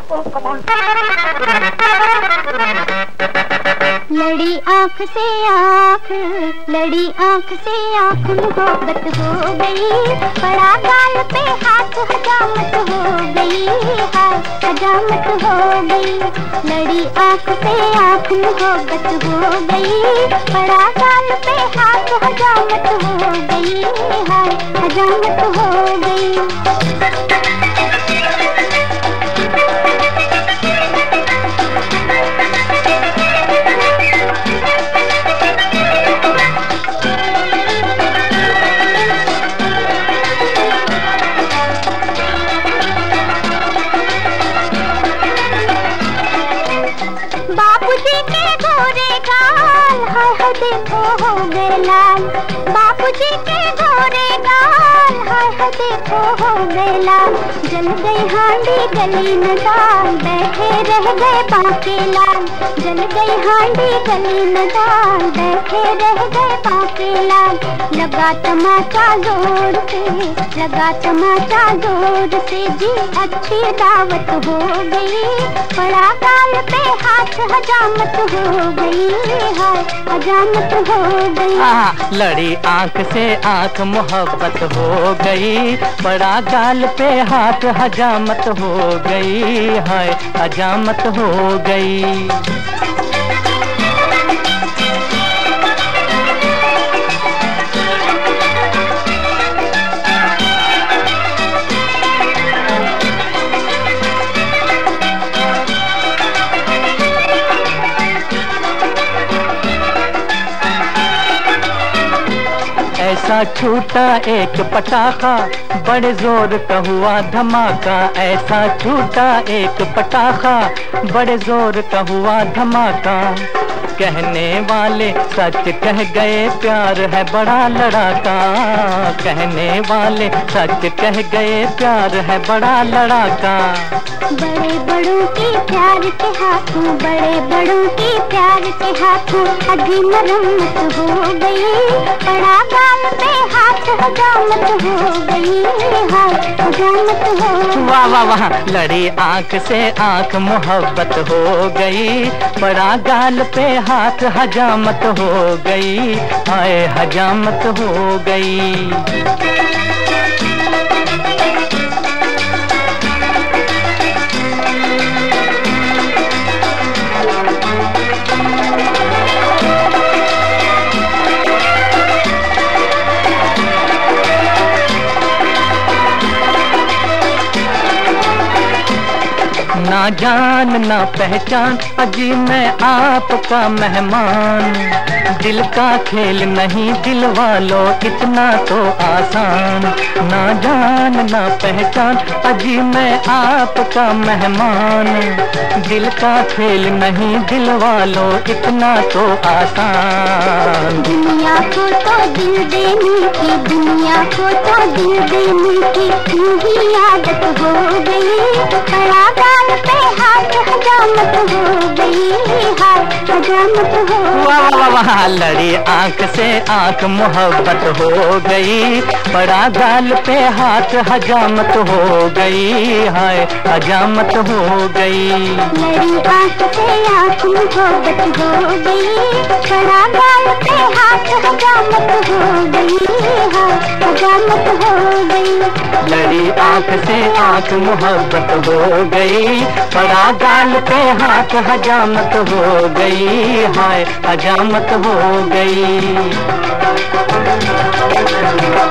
लड़ी आँख से आँख, लड़ी आँख से आँख, मोहब्बत हो गई, पड़ा गाल पे हाथ, हजामत हो गई, हाय हजामत हो गई। लड़ी आँख से आँख, मोहब्बत हो गई, पड़ा गाल पे हाथ, हजामत हो गई, हाय हजामत हो गई। बापूजी के गोरे गाल, हाय हाय देखो हो गए लाल। बापूजी के गोरे गाल, हाय हाय देखो हो गए लाल। जल गई हांडी गली न दाल, बैठे रह गए बाके लाल। जल गई हांडी गली न दाल, बैठे रह गए बाके लाल। लगा तमाचा जोर से, लगा तमाचा जोर से, जी अच्छी दावत हो गई, पड़ा गाल पे हाथ, हजामत हो गई, हाय हजामत हो गई। लड़ी आँख से आँख, मोहब्बत हो गई, पड़ा गाल पे हाथ, हजामत हो गई, हाय हजामत हो गई। ऐसा छूटा एक पटाखा, बड़े जोर का हुआ धमाका। ऐसा छूटा एक पटाखा, बड़े जोर का हुआ धमाका। कहने वाले सच कह गए, प्यार है बड़ा लड़ाका। कहने वाले सच कह गए, प्यार है बड़ा लड़ाका। बड़े बड़ों के प्यार के हाथों, बड़े बड़ों के प्यार के हाथों, अभी मरम्मत हो गई, पड़ा गाल पे हाथ, हजामत हो गई, हाय हजामत हो गई। वाह वाह वाह, लड़ी आँख से आँख, मोहब्बत हो गई, पड़ा गाल पे हाथ, हजामत हो गई, हाय हजामत हो गई। ना जान ना पहचान, अजी मैं आपका मेहमान। दिल का खेल नहीं दिल वालों इतना तो आसान। ना जान ना पहचान, अजी मैं आपका मेहमान। दिल का खेल नहीं दिल वालों इतना तो आसान। दुनिया को तो दिल देने की, दुनिया को तो दिल देने की, यूं ही आदत हो गई, पड़ा गाल पे हाथ, हजामत हो गई, हाय हजामत हो गई। वाह वाह वाह, लड़ी आँख से आँख, मोहब्बत हो गई, पड़ा गाल पे हाथ, हजामत हो गई, हाय हजामत हो गई। लड़ी आँख से आँख, मोहब्बत हो गई, पड़ा गाल पे हाथ, हजामत हो गई, हाय हजामत हो गई। लड़ी आँख से आँख, मोहब्बत हो गई, पड़ा गाल पे हाथ, हजामत हो गई, हाय हजामत हो गई।